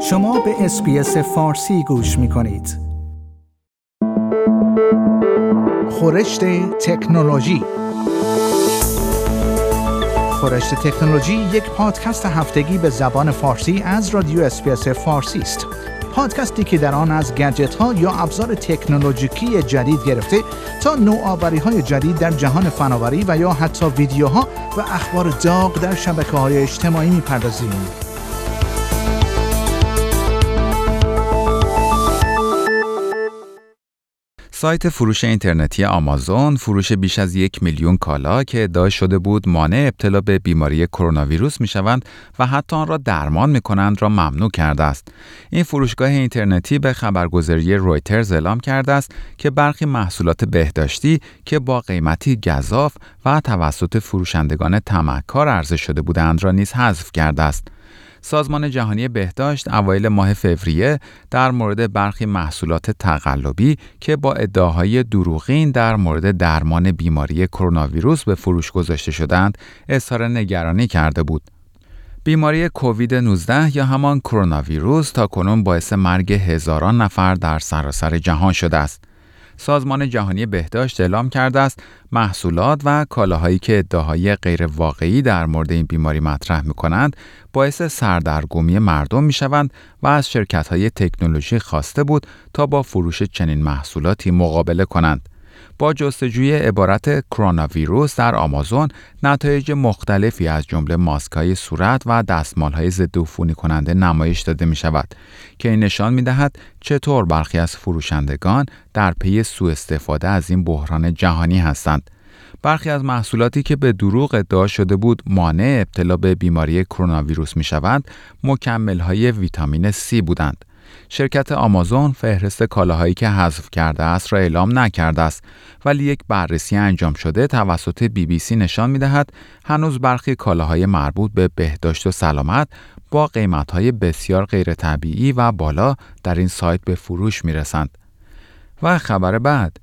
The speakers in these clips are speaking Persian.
شما به اس‌بی‌اس فارسی گوش می‌کنید. خورشت تکنولوژی. خورشت تکنولوژی یک پادکست هفتگی به زبان فارسی از رادیو اس‌بی‌اس فارسی است. پادکستی که در آن از گجت‌ها یا ابزار تکنولوژیکی جدید گرفته تا نوآوری‌های جدید در جهان فناوری و یا حتی ویدیوها و اخبار داغ در شبکه‌های اجتماعی می‌پردازیم. سایت فروش اینترنتی آمازون فروش بیش از 1 میلیون کالا که ادعا شده بود مانع ابتلا به بیماری کرونا ویروس میشوند و حتی آن را درمان میکنند را ممنوع کرده است. این فروشگاه اینترنتی به خبرگزاری رویترز اعلام کرده است که برخی محصولات بهداشتی که با قیمتی گزاف و توسط فروشندگان طمعکار عرضه شده بودند را نیز حذف کرده است. سازمان جهانی بهداشت اوایل ماه فوریه در مورد برخی محصولات تقلبی که با ادعاهای دروغین در مورد درمان بیماری کرونا ویروس به فروش گذاشته شدند اظهار نگرانی کرده بود. بیماری کووید 19 یا همان کرونا ویروس تاکنون باعث مرگ هزاران نفر در سراسر جهان شده است. سازمان جهانی بهداشت اعلام کرده است محصولات و کالاهایی که ادعاهای غیر واقعی در مورد این بیماری مطرح می‌کنند باعث سردرگمی مردم می‌شوند و از شرکت‌های تکنولوژی خواسته بود تا با فروش چنین محصولاتی مقابله کنند. با جستجوی عبارت کرونا ویروس در آمازون نتایج مختلفی از جمله ماسک‌های صورت و دستمال‌های ضد عفونی کننده نمایش داده می‌شود که این نشان می‌دهد چطور برخی از فروشندگان در پی سوء استفاده از این بحران جهانی هستند. برخی از محصولاتی که به دروغ ادعا شده بود مانع ابتلا به بیماری کرونا ویروس می‌شوند مکمل‌های ویتامین C بودند. شرکت آمازون فهرست کالاهایی که حذف کرده است را اعلام نکرده است، ولی یک بررسی انجام شده توسط BBC نشان می‌دهد هنوز برخی کالاهای مربوط به بهداشت و سلامت با قیمت‌های بسیار غیر طبیعی و بالا در این سایت به فروش می‌رسند. و خبر بعد،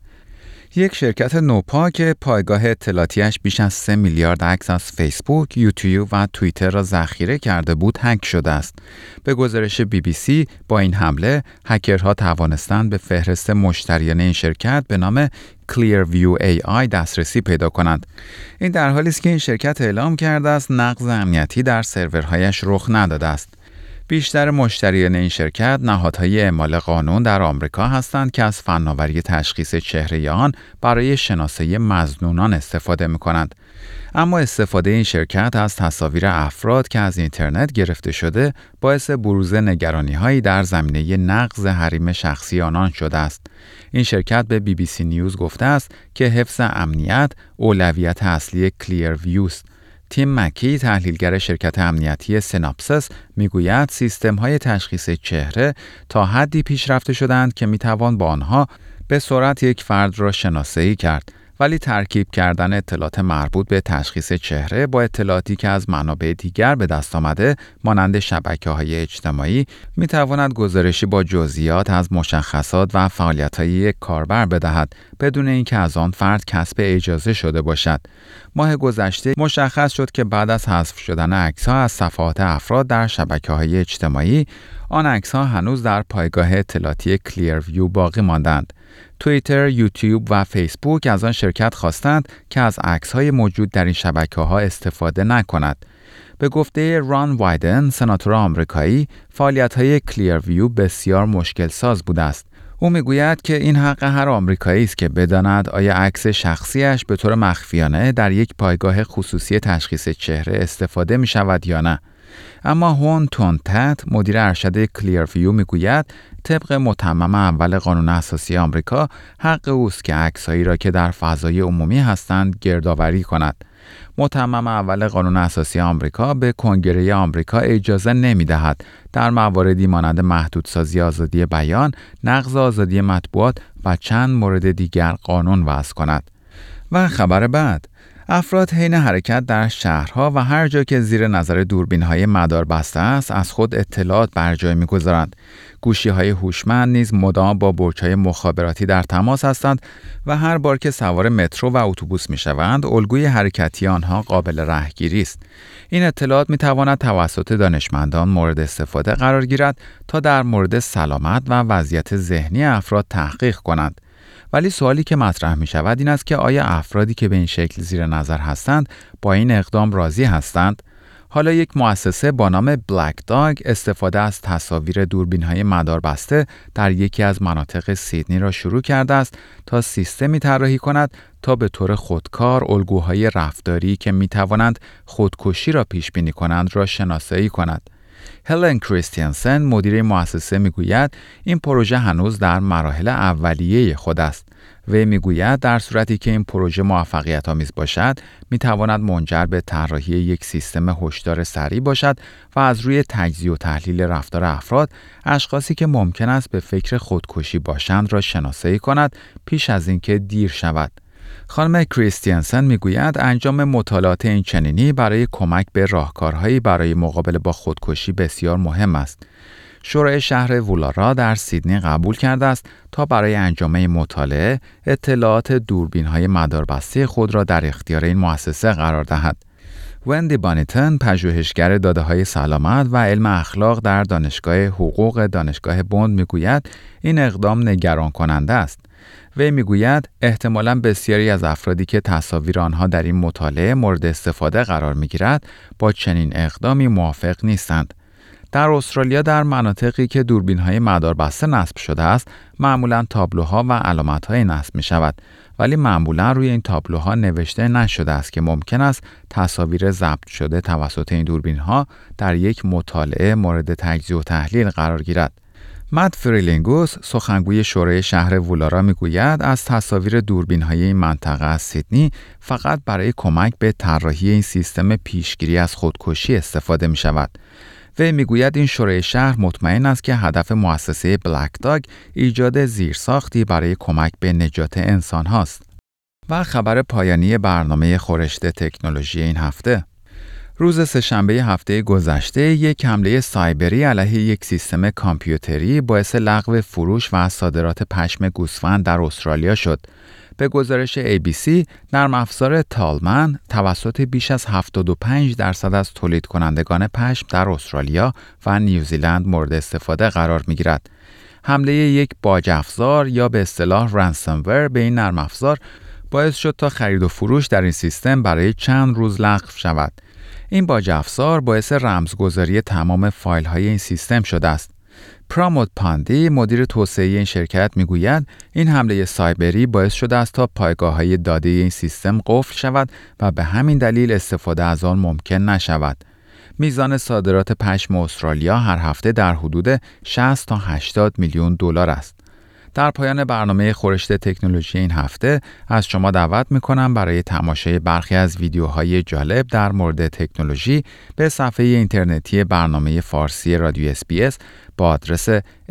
یک شرکت نوپا که پایگاه اطلاعاتیش بیش از 3 میلیارد عکس از فیسبوک، یوتیوب و توییتر را ذخیره کرده بود هک شده است. به گزارش BBC با این حمله هکرها توانستند به فهرست مشتریان این شرکت به نام Clearview AI دسترسی پیدا کنند. این در حالی است که این شرکت اعلام کرده است نقض امنیتی در سرورهایش رخ نداده است. بیشتر مشتریان این شرکت نهادهای اعمال قانون در آمریکا هستند که از فناوری تشخیص چهره آن برای شناسایی مظنونان استفاده می‌کنند. اما استفاده این شرکت از تصاویر افراد که از اینترنت گرفته شده باعث بروز نگرانی‌هایی در زمینه نقض حریم شخصی آنان شده است. این شرکت به BBC نیوز گفته است که حفظ امنیت اولویت اصلی کلیرویو است. تیم مکی تحلیلگر شرکت امنیتی سیناپسیس میگوید سیستم‌های تشخیص چهره تا حدی پیشرفته شدند که میتوان با آنها به سرعت یک فرد را شناسایی کرد، ولی ترکیب کردن اطلاعات مربوط به تشخیص چهره با اطلاعاتی که از منابع دیگر به دست آمده مانند شبکه‌های اجتماعی میتواند گزارشی با جزئیات از مشخصات و فعالیت‌های یک کاربر بدهد بدون اینکه از آن فرد کسب اجازه شده باشد. ماه گذشته مشخص شد که بعد از حذف شدن عکس‌ها از صفحات افراد در شبکه‌های اجتماعی، آن عکس‌ها هنوز در پایگاه اطلاعاتی کلیرویو باقی ماندند. توییتر، یوتیوب و فیسبوک از آن شرکت خواستند که از عکس‌های موجود در این شبکه‌ها استفاده نکند. به گفته ران وایدن، سناتور آمریکایی، فعالیت‌های کلیرویو بسیار مشکل ساز بوده است. او میگوید که این حق هر آمریکایی است که بداند آیا عکس شخصیش به طور مخفیانه در یک پایگاه خصوصی تشخیص چهره استفاده می شود یا نه. اما هون تونتت، مدیر ارشد کلیرویو میگوید طبق متمم اول قانون اساسی آمریکا حق اوست که عکسایی را که در فضای عمومی هستند گردآوری کند. متمم اول قانون اساسی آمریکا به کنگره آمریکا اجازه نمی‌دهد در مواردی مانند محدودسازی آزادی بیان، نقض آزادی مطبوعات و چند مورد دیگر قانون وضع کند. و خبر بعد، افراد حین حرکت در شهرها و هر جا که زیر نظر دوربین‌های مداربسته است از خود اطلاعات بر جای می‌گذارند. گوشی‌های هوشمند نیز مدام با برج‌های مخابراتی در تماس هستند و هر بار که سوار مترو و اتوبوس می‌شوند، الگوی حرکتی آنها قابل رهگیری است. این اطلاعات می‌تواند توسط دانشمندان مورد استفاده قرار گیرد تا در مورد سلامت و وضعیت ذهنی افراد تحقیق کنند. ولی سوالی که مطرح می شود این است که آیا افرادی که به این شکل زیر نظر هستند با این اقدام راضی هستند؟ حالا یک مؤسسه با نام بلک داگ استفاده از تصاویر دوربین‌های مداربسته در یکی از مناطق سیدنی را شروع کرده است تا سیستمی طراحی کند تا به طور خودکار الگوهای رفتاری که می توانند خودکشی را پیش بینی کنند را شناسایی کند. هلن کریستیانسن مدیر مؤسسه میگوید این پروژه هنوز در مراحل اولیه خود است. وی میگوید در صورتی که این پروژه موفقیت آمیز باشد میتواند منجر به طراحی یک سیستم هشدار سریع باشد و از روی تجزیه و تحلیل رفتار افراد اشخاصی که ممکن است به فکر خودکشی باشند را شناسایی کند پیش از اینکه دیر شود. خانم کریستیانسن میگوید انجام مطالعات این چنینی برای کمک به راهکارهایی برای مقابله با خودکشی بسیار مهم است. شورای شهر وولارا در سیدنی قبول کرده است تا برای انجام این مطالعه اطلاعات دوربین‌های مداربسته خود را در اختیار این مؤسسه قرار دهد. وندی بانیتن پژوهشگر داده‌های سلامت و علم اخلاق در دانشگاه حقوق دانشگاه بوند میگوید این اقدام نگران کننده است. وی میگوید احتمالاً بسیاری از افرادی که تصاویر آنها در این مطالعه مورد استفاده قرار میگیرد با چنین اقدامی موافق نیستند. در استرالیا در مناطقی که دوربین‌های مداربسته نصب شده است معمولاً تابلوها و علامت‌های نصب می‌شود، ولی معمولاً روی این تابلوها نوشته نشده است که ممکن است تصاویر ضبط شده توسط این دوربین‌ها در یک مطالعه مورد تجزیه و تحلیل قرار گیرد. مت فریلینگوس سخنگوی شورای شهر وولارا میگوید از تصاویر دوربین‌های این منطقه از سیدنی فقط برای کمک به طراحی این سیستم پیشگیری از خودکشی استفاده می‌شود. وی میگوید این شورای شهر مطمئن است که هدف مؤسسه بلک داگ ایجاد زیرساختی برای کمک به نجات انسان هاست. و خبر پایانی برنامه خورشت تکنولوژی این هفته. روز سه‌شنبه هفته گذشته یک حمله سایبری علیه یک سیستم کامپیوتری باعث لغو فروش و صادرات پشم گوسفند در استرالیا شد. به گزارش ABC، نرم افزار تالمن توسط بیش از 75% از تولید کنندگان پشم در استرالیا و نیوزیلند مورد استفاده قرار می‌گیرد. حمله یک باج افزار یا به اصطلاح رنسامور به این نرم افزار باعث شد تا خرید و فروش در این سیستم برای چند روز لغو شود. این باج افزار باعث رمزگذاری تمام فایل‌های این سیستم شده است. پرامود پاندی مدیر توسعه این شرکت میگوید این حمله سایبری باعث شده است تا پایگاه‌های داده این سیستم قفل شود و به همین دلیل استفاده از آن ممکن نشود. میزان صادرات پشم استرالیا هر هفته در حدود 60 تا 80 میلیون دلار است. در پایان برنامه خورشت تکنولوژی این هفته از شما دعوت می‌کنم برای تماشای برخی از ویدیوهای جالب در مورد تکنولوژی به صفحه اینترنتی برنامه فارسی رادیو SBS با آدرس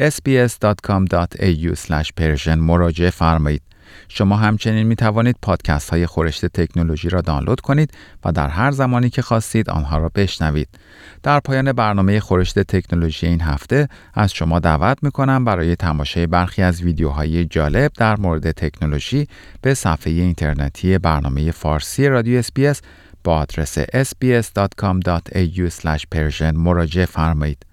sbs.com.au/persian مراجعه فرمایید. شما همچنین می توانید پادکست های خورشت تکنولوژی را دانلود کنید و در هر زمانی که خواستید آنها را بشنوید. در پایان برنامه خورشت تکنولوژی این هفته از شما دعوت می کنم برای تماشای برخی از ویدیوهای جالب در مورد تکنولوژی به صفحه اینترنتی برنامه فارسی رادیو SBS با آدرس sbs.com.au/persian مراجعه فرمایید.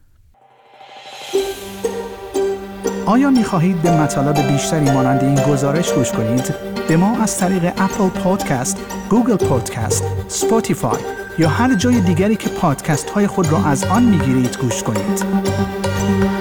آیا می خواهید به مطالب بیشتری مانند این گزارش گوش کنید؟ به ما از طریق اپل پادکست، گوگل پادکست، اسپاتیفای یا هر جای دیگری که پادکست های خود را از آن می گیرید گوش کنید.